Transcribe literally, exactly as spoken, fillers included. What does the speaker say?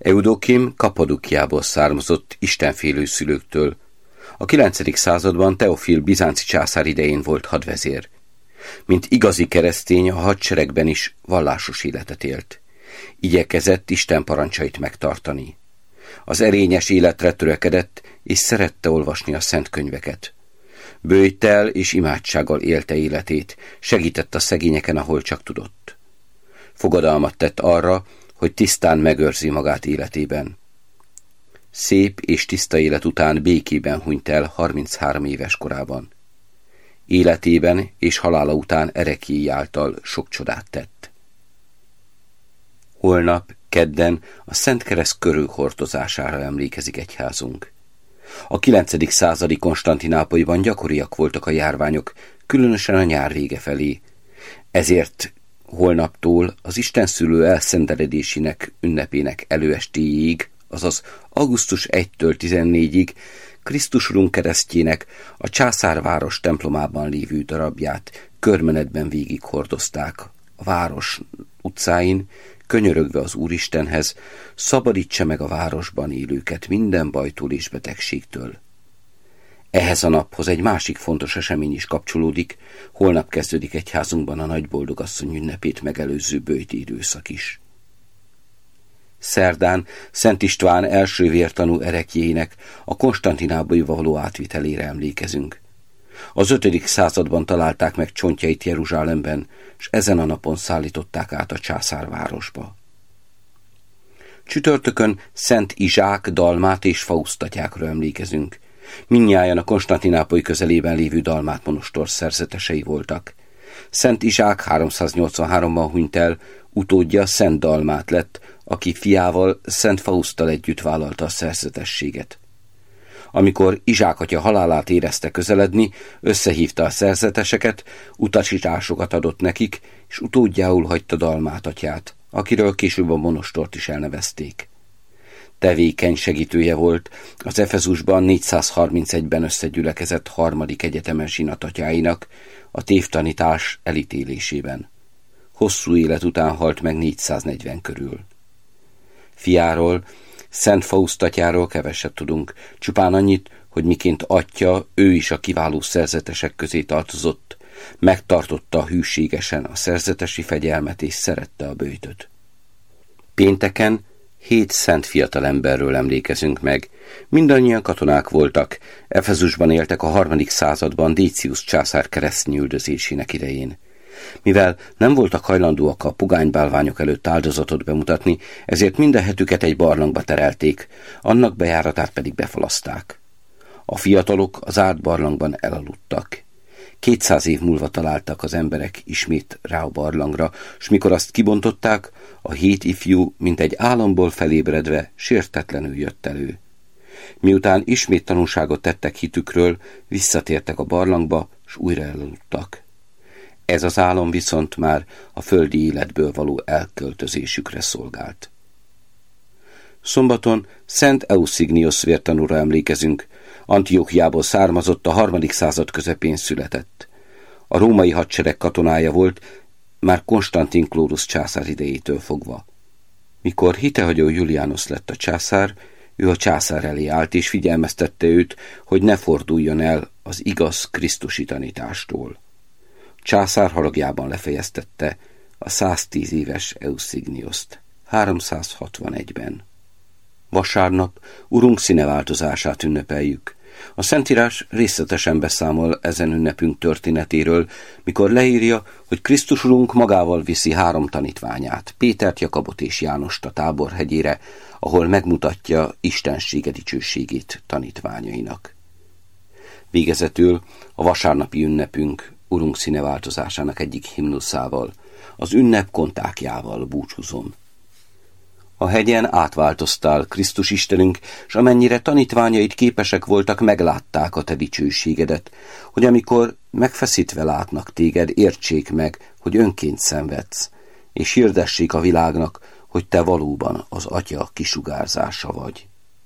Eudokim Kappadokiából származott istenfélő szülőktől. A kilencedik században Teofil bizánci császár idején volt hadvezér. Mint igazi keresztény a hadseregben is vallásos életet élt. Igyekezett Isten parancsait megtartani. Az erényes életre törekedett, és szerette olvasni a szent könyveket. Böjttel és imádsággal élte életét, segített a szegényeken, ahol csak tudott. Fogadalmat tett arra, hogy tisztán megőrzi magát életében. Szép és tiszta élet után békében hunyt el harminchárom éves korában. Életében és halála után ereklyéi által sok csodát tett. Holnap, kedden a Szent Kereszt körülhordozására emlékezik egyházunk. A kilencedik századi Konstantinápolyban gyakoriak voltak a járványok, különösen a nyár vége felé. Ezért holnaptól az istenszülő elszenteledésének ünnepének előestéig, azaz augusztus elsejétől tizennégyig Krisztus Urunk keresztjének a császárváros templomában lévő darabját körmenetben végig hordozták a város utcáin, könyörögve az Úristenhez, szabadítsa meg a városban élőket minden bajtól és betegségtől. Ehhez a naphoz egy másik fontos esemény is kapcsolódik, holnap kezdődik egyházunkban a Nagyboldogasszony ünnepét megelőző böjti időszak is. Szerdán Szent István első vértanú ereklyéinek a Konstantinápolyba való átvitelére emlékezünk. Az ötödik században találták meg csontjait Jeruzsálemben, és ezen a napon szállították át a császárvárosba. Csütörtökön Szent Izsák, Dalmát és Fausztatyákra emlékezünk. Mindnyájan a Konstantinápoly közelében lévő Dalmát monostor szerzetesei voltak. Szent Izsák háromszáznyolcvanháromban hunyt el, utódja Szent Dalmát lett, aki fiával, Szent Fauszttal együtt vállalta a szerzetességet. Amikor Izsák atya halálát érezte közeledni, összehívta a szerzeteseket, utasításokat adott nekik, és utódjául hagyta Dalmát atyát, akiről később a monostort is elnevezték. Tevékeny segítője volt az Efezusban négyszázharmincegyben összegyülekezett harmadik egyetemes zsinatatyáinak a tévtanítás elítélésében. Hosszú élet után halt meg négyszáznegyven körül. Fiáról, Szent Fausztatyáról keveset tudunk, csupán annyit, hogy miként atya, ő is a kiváló szerzetesek közé tartozott, megtartotta hűségesen a szerzetesi fegyelmet és szerette a böjtöt. Pénteken hét szent fiatalemberről emlékezünk meg. Mindannyian katonák voltak, Efezusban éltek a harmadik században Décius császár keresztnyüldözésének idején. Mivel nem voltak hajlandóak a pogánybálványok előtt áldozatot bemutatni, ezért minden hetüket egy barlangba terelték, annak bejáratát pedig befalaszták. A fiatalok az árt barlangban elaludtak. Kétszáz év múlva találtak az emberek ismét rá a barlangra, s mikor azt kibontották, a hét ifjú, mint egy álomból felébredve, sértetlenül jött elő. Miután ismét tanúságot tettek hitükről, visszatértek a barlangba, s újra elaludtak. Ez az álom viszont már a földi életből való elköltözésükre szolgált. Szombaton Szent Euszignius vértanúra emlékezünk. Antiochiából származott, a harmadik század közepén született. A római hadsereg katonája volt, már Konstantin Chlorus császár idejétől fogva. Mikor hitehagyó Julianus lett a császár, ő a császár elé állt és figyelmeztette őt, hogy ne forduljon el az igaz krisztusi tanítástól. Császár haragjában lefejeztette a száztíz éves Euszigniust háromszázhatvanegyben. Vasárnap Urunk színeváltozását ünnepeljük. A Szentírás részletesen beszámol ezen ünnepünk történetéről, mikor leírja, hogy Krisztus Urunk magával viszi három tanítványát, Pétert, Jakabot és Jánost a Tábor hegyére, ahol megmutatja istensége dicsőségét tanítványainak. Végezetül a vasárnapi ünnepünk Urunk színeváltozásának egyik himnuszával, az ünnep kontákjával búcsúzom. A hegyen átváltoztál, Krisztus Istenünk, s amennyire tanítványait képesek voltak, meglátták a te dicsőségedet, hogy amikor megfeszítve látnak téged, értsék meg, hogy önként szenvedsz, és hirdessék a világnak, hogy te valóban az Atya kisugárzása vagy.